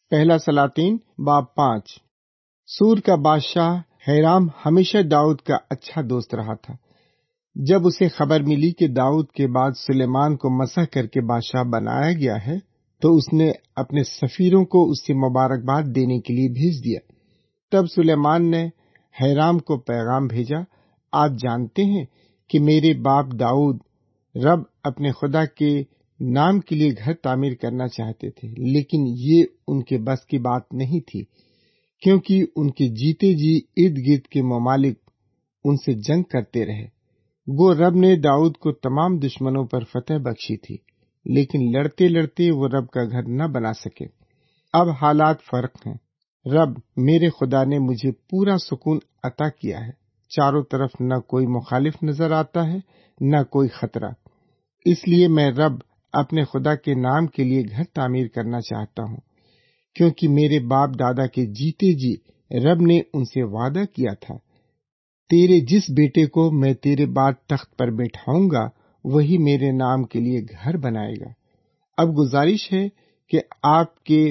پہلا سلاطین باب 5۔ سور کا بادشاہ ہیرام ہمیشہ داؤد کا اچھا دوست رہا تھا۔ جب اسے خبر ملی کہ داؤد کے بعد سلیمان کو مسح کر کے بادشاہ بنایا گیا ہے تو اس نے اپنے سفیروں کو اس سے مبارکباد دینے کے لیے بھیج دیا۔ تب سلیمان نے ہیرام کو پیغام بھیجا، آپ جانتے ہیں کہ میرے باپ داؤد رب اپنے خدا کے نام کے لیے گھر تعمیر کرنا چاہتے تھے، لیکن یہ ان کے بس کی بات نہیں تھی، کیونکہ ان کے جیتے جی ارد گرد کے ممالک ان سے جنگ کرتے رہے۔ گو رب نے داؤد کو تمام دشمنوں پر فتح بخشی تھی، لیکن لڑتے لڑتے وہ رب کا گھر نہ بنا سکے۔ اب حالات فرق ہیں۔ رب میرے خدا نے مجھے پورا سکون عطا کیا ہے، چاروں طرف نہ کوئی مخالف نظر آتا ہے نہ کوئی خطرہ۔ اس لیے میں رب اپنے خدا کے نام کے لیے گھر تعمیر کرنا چاہتا ہوں، کیونکہ میرے باپ دادا کے جیتے جی رب نے ان سے وعدہ کیا تھا، تیرے جس بیٹے کو میں تیرے بعد تخت پر بیٹھاؤں گا وہی میرے نام کے لیے گھر بنائے گا۔ اب گزارش ہے کہ آپ کے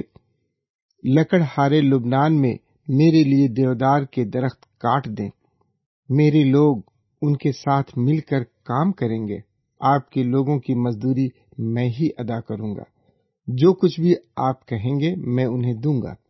لکڑہارے لبنان میں میرے لیے دیودار کے درخت کاٹ دیں، میرے لوگ ان کے ساتھ مل کر کام کریں گے، آپ کے لوگوں کی مزدوری میں ہی ادا کروں گا، جو کچھ بھی آپ کہیں گے میں انہیں دوں گا۔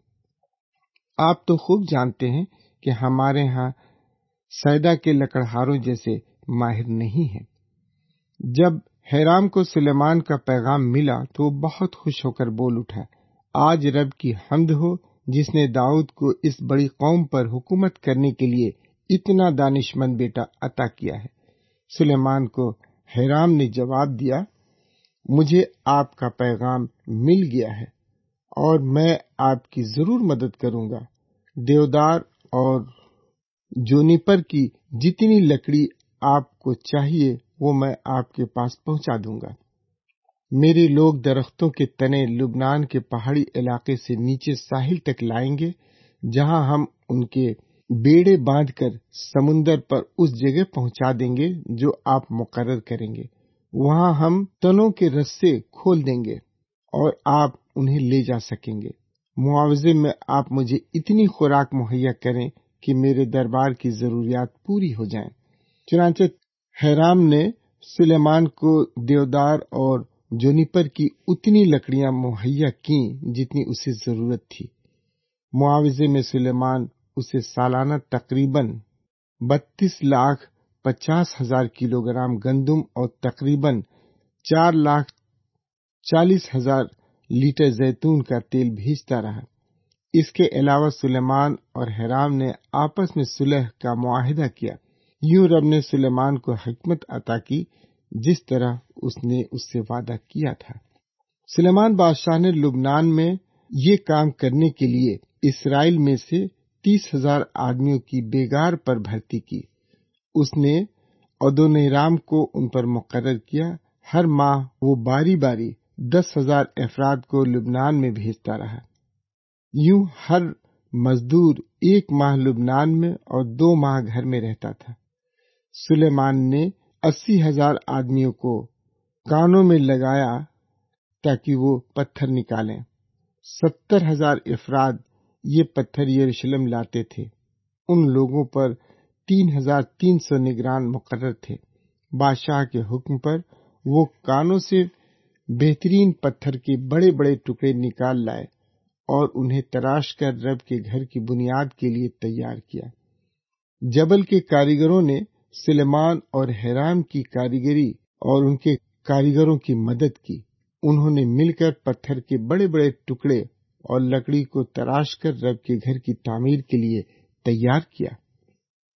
آپ تو خوب جانتے ہیں کہ ہمارے ہاں سیدا کے لکڑہاروں جیسے ماہر نہیں ہیں۔ جب ہیرام کو سلیمان کا پیغام ملا تو وہ بہت خوش ہو کر بول اٹھا، آج رب کی حمد ہو جس نے داؤد کو اس بڑی قوم پر حکومت کرنے کے لیے اتنا دانشمند بیٹا عطا کیا ہے۔ سلیمان کو ہیرام نے جواب دیا، مجھے آپ کا پیغام مل گیا ہے اور میں آپ کی ضرور مدد کروں گا۔ دیودار اور جونیپر کی جتنی لکڑی آپ کو چاہیے وہ میں آپ کے پاس پہنچا دوں گا۔ میرے لوگ درختوں کے تنے لبنان کے پہاڑی علاقے سے نیچے ساحل تک لائیں گے، جہاں ہم ان کے بیڑے باندھ کر سمندر پر اس جگہ پہنچا دیں گے جو آپ مقرر کریں گے۔ وہاں ہم تنوں کے رسے کھول دیں گے اور آپ انہیں لے جا سکیں گے۔ معاوضے میں آپ مجھے اتنی خوراک مہیا کریں کہ میرے دربار کی ضروریات پوری ہو جائیں۔ چنانچہ ہیرام نے سلیمان کو دیودار اور جونیپر کی اتنی لکڑیاں مہیا کیں جتنی اسے ضرورت تھی۔ معاوضے میں سلیمان اسے سالانہ تقریباً 32,50,000 کلو گرام گندم اور تقریباً 4,40,000 لیٹر زیتون کا تیل بھیجتا رہا۔ اس کے علاوہ سلیمان اور ہیرام نے آپس میں صلح کا معاہدہ کیا۔ یوں رب نے سلیمان کو حکمت عطا کی جس طرح اس نے اس سے وعدہ کیا تھا۔ سلیمان بادشاہ نے لبنان میں یہ کام کرنے کے لیے اسرائیل میں سے 30,000 آدمیوں کی بیگار پر بھرتی کی۔ اس نے ادونیرام کو ان پر مقرر کیا۔ ہر ماہ وہ باری باری 10,000 افراد کو لبنان میں بھیجتا رہا۔ یوں ہر مزدور 1 ماہ لبنان میں اور 2 ماہ گھر میں رہتا تھا۔ سلیمان نے 80,000 آدمیوں کو کانوں میں لگایا تاکہ وہ پتھر نکالیں۔ 70,000 افراد یہ پتھر یروشلم لاتے تھے۔ ان لوگوں پر 3,300 نگران مقرر تھے۔ بادشاہ کے حکم پر وہ کانوں سے بہترین پتھر کے بڑے بڑے ٹکڑے نکال لائے اور انہیں تراش کر رب کے گھر کی بنیاد کے لیے تیار کیا۔ جبل کے کاریگروں نے سلیمان اور ہیرام کی کاریگری اور ان کے کاریگروں کی مدد کی۔ انہوں نے مل کر پتھر کے بڑے بڑے ٹکڑے اور لکڑی کو تراش کر رب کے گھر کی تعمیر کے لیے تیار کیا۔